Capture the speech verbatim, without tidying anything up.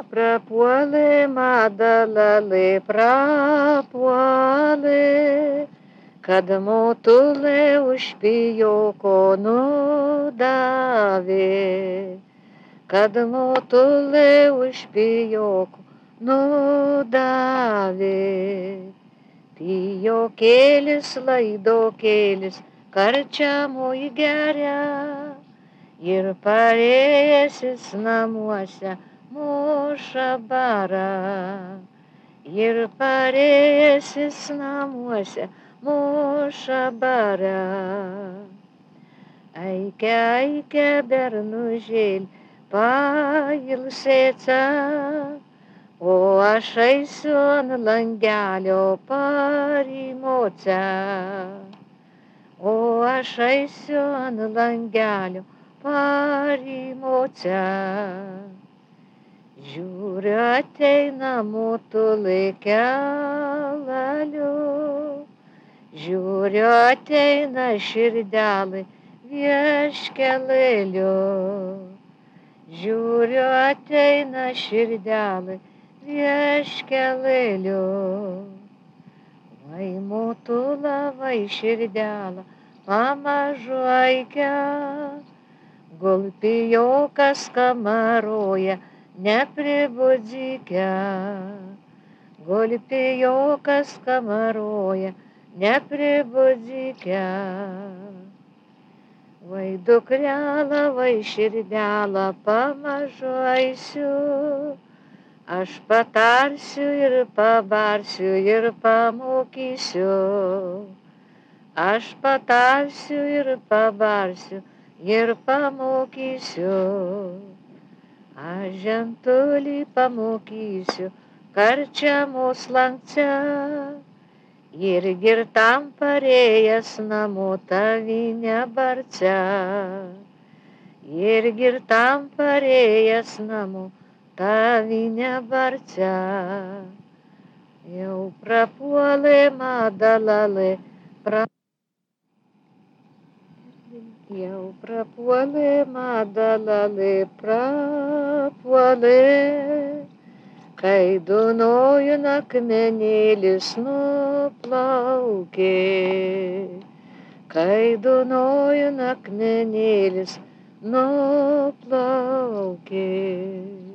prapuolė madalalė, prapuolė, kad motulė už pijoko nudavė, kad motulė už pijoko nudavė. Pijokėlis, laidokėlis, karčiamoj geria, ir parėjęsis namuose muša barą, ir parėjęsis namuose muša barą. Aikia, aikia, bernužėlį, pailsėca, o aš eisiu ant langelio parymoca, o aš eisiu ant langelio parymoca. Žiūriu, ateina motulė kelaliu, žiūriu, ateina širdelė vieškelėliu, žiūriu, ateina širdelė vieškelėliu. Vai motula, vai širdelė, pamažu aikia, gulpijokas kamaroja, nepribudzykia, gulpijokas kamaroja, nepribudzykia. Vai dukrelė, vai širdelė, pamažu eisiu, aš patarsiu ir pabarsiu ir pamokysiu, aš patarsiu ir pabarsiu ir pamokysiu. Aš žentulį pamokysiu karčiamos lankce, ir girtam parėjęs namo tavinę barce, ir girtam parėjęs namo tavinę barce. Jau prapuolė madalalė, pra... jau prapuolė madalalė, prapuolė, kai Dunojun akmenėlis nuplaukė, kai Dunojun akmenėlis nuplaukė.